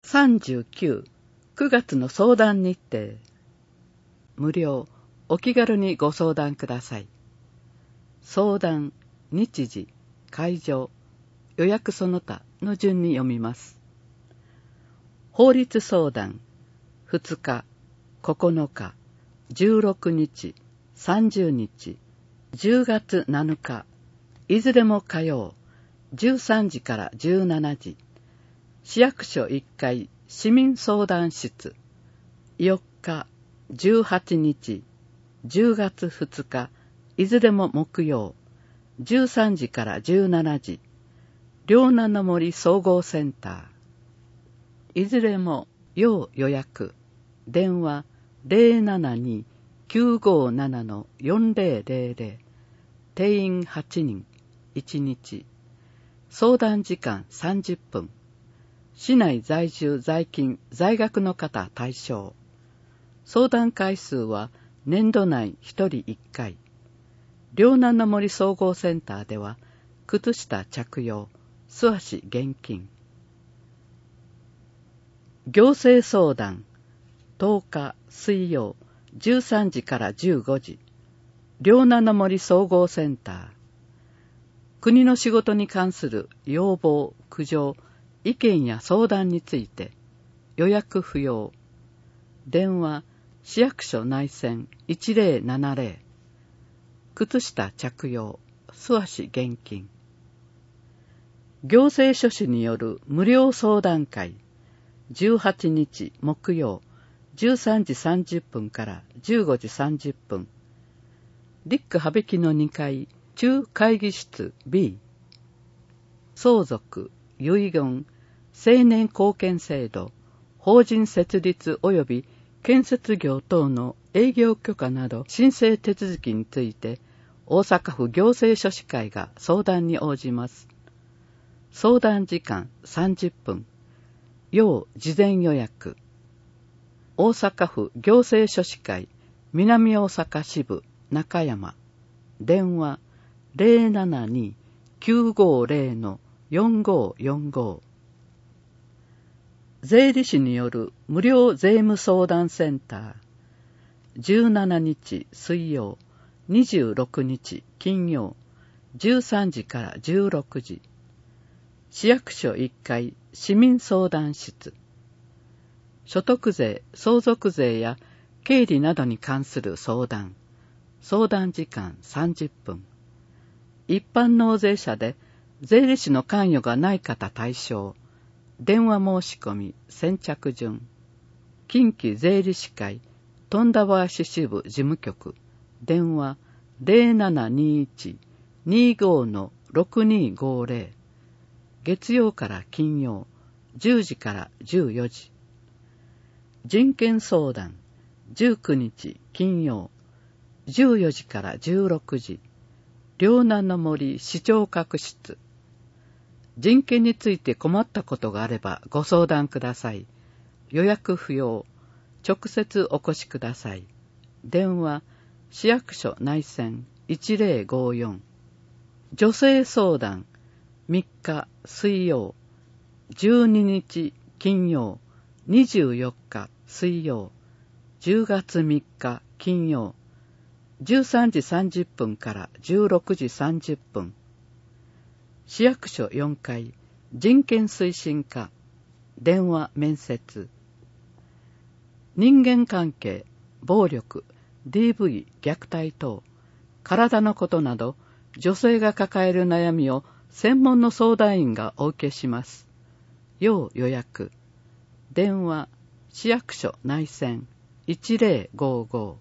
39、9月の相談日程。無料、お気軽にご相談ください。相談、日時、会場、予約その他の順に読みます。法律相談、2日、9日、16日、30日、10月7日、いずれも火曜、13時から17時、市役所1階市民相談室、4日、18日、10月2日、いずれも木曜、13時から17時、両名の森総合センター。いずれも要予約。電話 072-957-4000。定員8人。1日。相談時間30分。市内在住在勤在学の方対象。相談回数は年度内1人1回。両名の森総合センターでは靴下着用、素足厳禁。行政相談、10日水曜13時から15時、両名の森総合センター。国の仕事に関する要望、苦情、意見や相談について、予約不要。電話、市役所内線1070。靴下着用、素足厳禁。行政書士による無料相談会、18日木曜、13時30分から15時30分。リック羽曳の2階、中会議室 B。相続、遺言、青年貢献制度、法人設立及び建設業等の営業許可など申請手続きについて、大阪府行政書士会が相談に応じます。相談時間30分。要事前予約。大阪府行政書士会南大阪支部中山。電話 072-950-4545。税理士による無料税務相談センター。17日水曜、26日金曜、13時から16時。市役所1階市民相談室。所得税、相続税や経理などに関する相談。相談時間30分。一般納税者で税理士の関与がない方対象。電話申し込み先着順。近畿税理士会富田林支部事務局。電話 0721-25-6250。月曜から金曜10時から14時。人権相談19日金曜14時から16時。両名の森市長閣室。人権について困ったことがあればご相談ください。予約不要。直接お越しください。電話、市役所内線1054。女性相談、3日水曜、12日金曜、24日水曜、10月3日金曜、13時30分から16時30分。市役所4階、人権推進課、電話面接。人間関係、暴力、DV、虐待等、体のことなど、女性が抱える悩みを専門の相談員がお受けします。要予約。電話、市役所内線1055。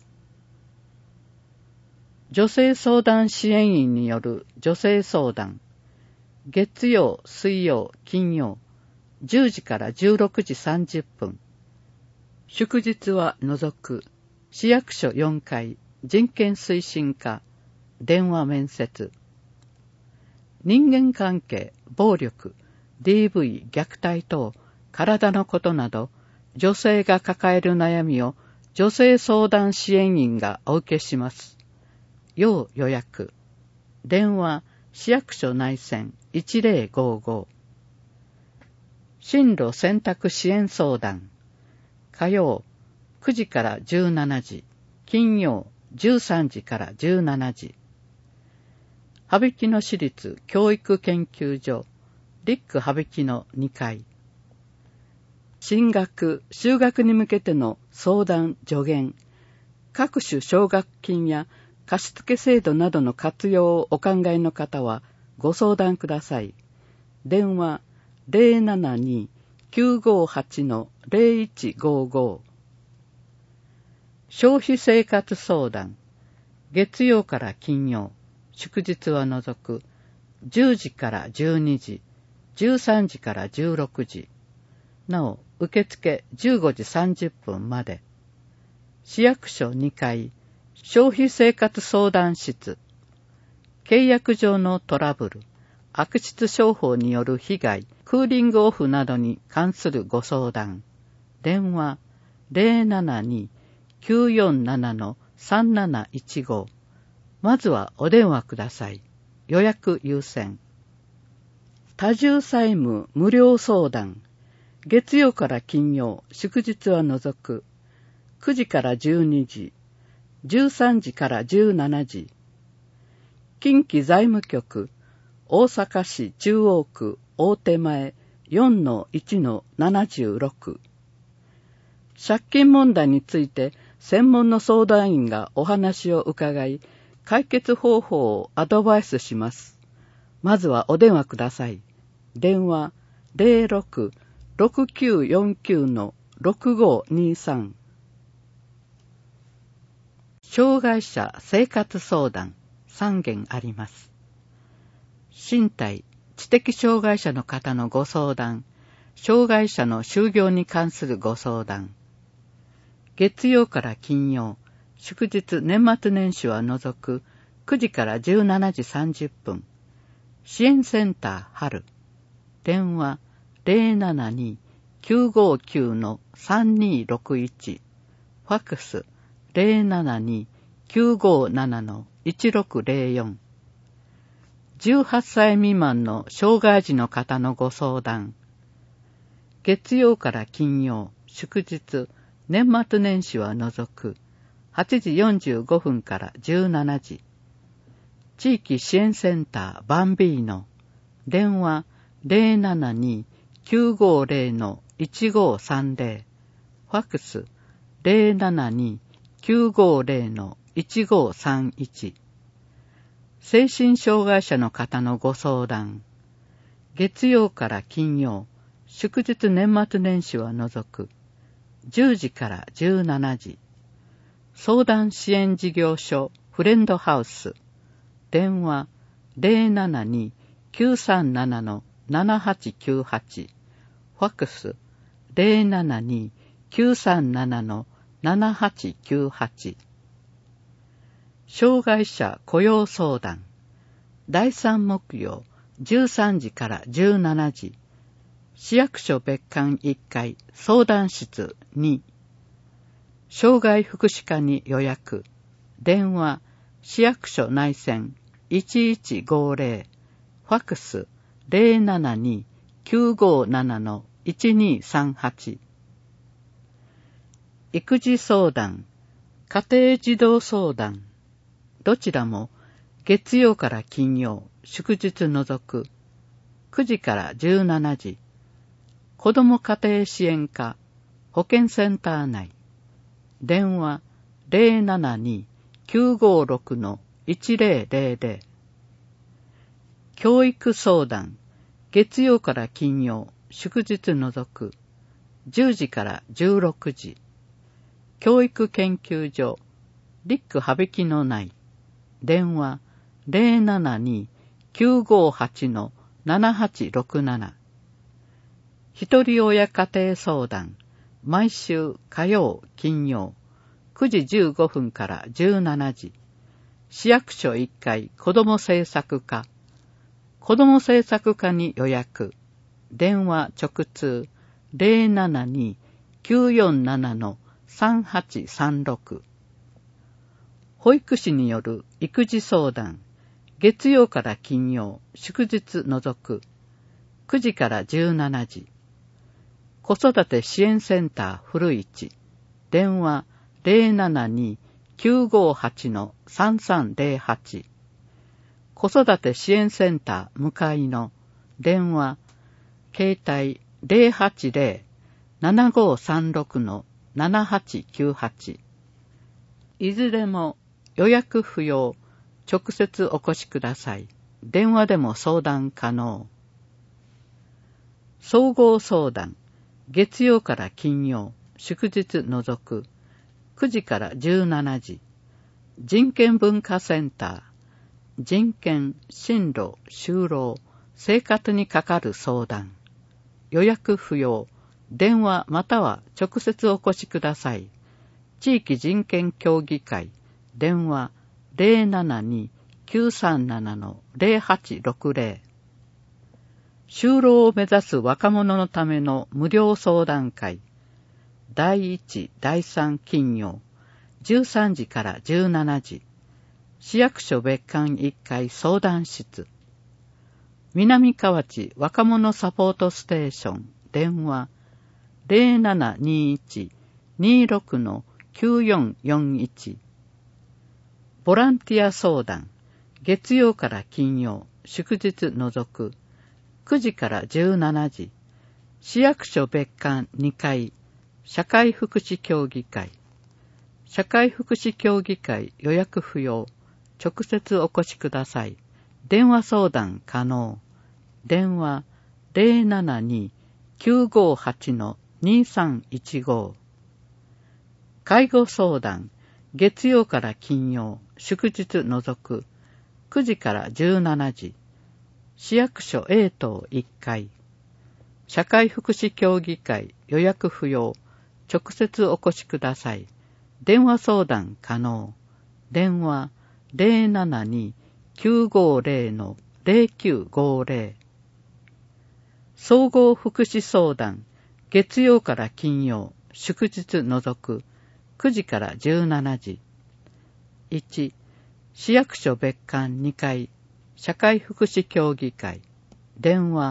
女性相談支援員による女性相談。月曜、水曜、金曜、10時から16時30分。祝日は除く、市役所4階、人権推進課、電話面接。人間関係、暴力、DV、虐待等、体のことなど、女性が抱える悩みを女性相談支援員がお受けします。要予約。電話、市役所内線1055。 進路選択支援相談。火曜9時から17時、金曜13時から17時。羽曳野市立教育研究所、リック羽曳野2階。進学、就学に向けての相談、助言、各種奨学金や貸付制度などの活用をお考えの方はご相談ください。電話 072-958-0155。消費生活相談、月曜から金曜、祝日は除く、10時から12時、13時から16時。なお、受付15時30分まで。市役所2階、消費生活相談室。契約上のトラブル、悪質商法による被害、クーリングオフなどに関するご相談。電話 072-947-3715。まずはお電話ください。予約優先。多重債務無料相談。月曜から金曜、祝日は除く。9時から12時、13時から17時。近畿財務局、大阪市中央区大手前 4-1-76。借金問題について専門の相談員がお話を伺い、解決方法をアドバイスします。まずはお電話ください。電話 06-6949-6523。障害者生活相談3件あります。身体、知的障害者の方のご相談、障害者の就業に関するご相談。月曜から金曜、祝日年末年始は除く9時から17時30分。支援センター春。電話 072-959-3261。ファックス 072-957-1604。18歳未満の障害児の方のご相談。月曜から金曜、祝日、年末年始は除く、8時45分から17時。地域支援センターバンビーノ。電話 072-950-1530。ファックス 072-950-1531。精神障害者の方のご相談。月曜から金曜、祝日年末年始は除く、10時から17時。相談支援事業所フレンドハウス。電話 072-937-7898。ファックス 072-937-7898。障害者雇用相談。第3木曜13時から17時。市役所別館1階相談室2。障害福祉課に予約。電話市役所内線 1150。ファックス 072-957-1238。育児相談、家庭児童相談。どちらも月曜から金曜、祝日除く、9時から17時。子ども家庭支援課、保健センター内。電話 072-956-1000。教育相談、月曜から金曜、祝日除く、10時から16時。教育研究所、リック羽曳野内。電話 072-958-7867。一人親家庭相談、毎週火曜、金曜、9時15分から17時。市役所1階子ども政策課。子ども政策課に予約。電話直通 072-947-3836。保育士による育児相談。月曜から金曜、祝日除く。9時から17時。 子育て支援センター古市、電話 072-958-3308。子育て支援センター向かいの電話、携帯 080-7536-7898。いずれも予約不要、直接お越しください。電話でも相談可能。総合相談、月曜から金曜、祝日除く、9時から17時。人権文化センター、人権、進路、就労、生活にかかる相談。予約不要、電話または直接お越しください。地域人権協議会、電話 072-937-0860。就労を目指す若者のための無料相談会。第1、第3金曜、13時から17時。市役所別館1階相談室。南河内若者サポートステーション、電話 0721-26-9441。ボランティア相談、月曜から金曜、祝日除く、9時から17時。市役所別館2階、社会福祉協議会。社会福祉協議会予約不要、直接お越しください。電話相談可能。電話 072-958-2315。介護相談、月曜から金曜、祝日除く、9時から17時。市役所 A 棟1階。社会福祉協議会予約不要、直接お越しください。電話相談可能。電話 072-950-0950。総合福祉相談、月曜から金曜、祝日除く、9時から17時。1、市役所別館2階、社会福祉協議会。電話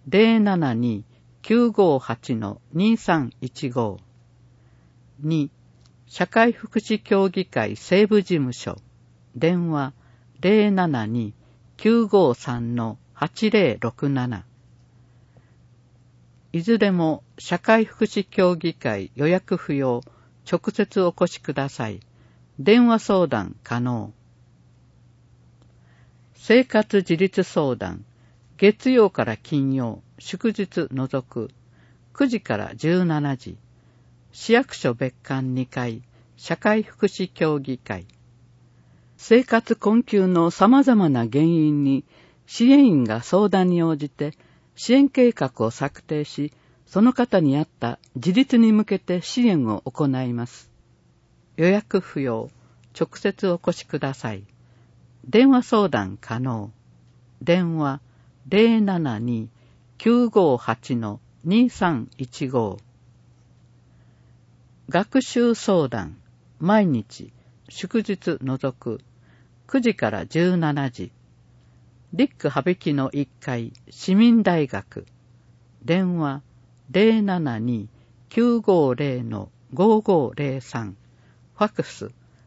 072-958-2315。2、社会福祉協議会西部事務所。電話 072-953-8067。いずれも社会福祉協議会予約不要、直接お越しください。電話相談可能。生活自立相談、月曜から金曜、祝日除く、9時から17時。市役所別館2階、社会福祉協議会。生活困窮の様々な原因に、支援員が相談に応じて、支援計画を策定し、その方に合った自立に向けて支援を行います。予約不要、直接お越しください。電話相談可能。電話 072-958-2315。学習相談、毎日、祝日除く、9時から17時。リック羽曳の1階、市民大学。電話 072-950-5503。ファクス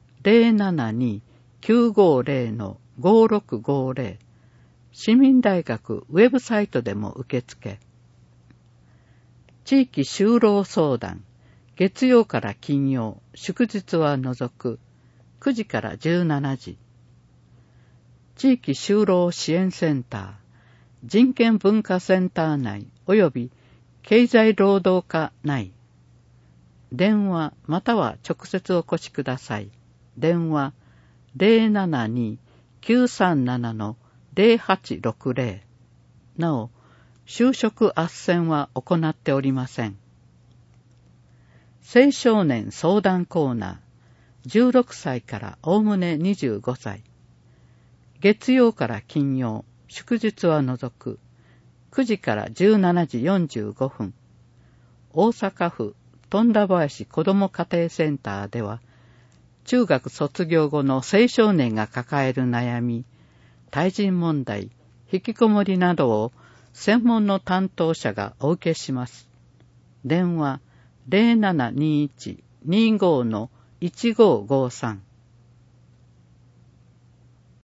072-950-5650。市民大学ウェブサイトでも受付。地域就労相談、月曜から金曜、祝日は除く、9時から17時。地域就労支援センター、人権文化センター内及び経済労働課内。電話または直接お越しください。電話 072-937-0860。なお、就職斡旋は行っておりません。青少年相談コーナー、16歳からおおむね25歳。月曜から金曜、祝日は除く、9時から17時45分。大阪府富田林子ども家庭センターでは、中学卒業後の青少年が抱える悩み、対人問題、引きこもりなどを専門の担当者がお受けします。 電話 0721-25-1553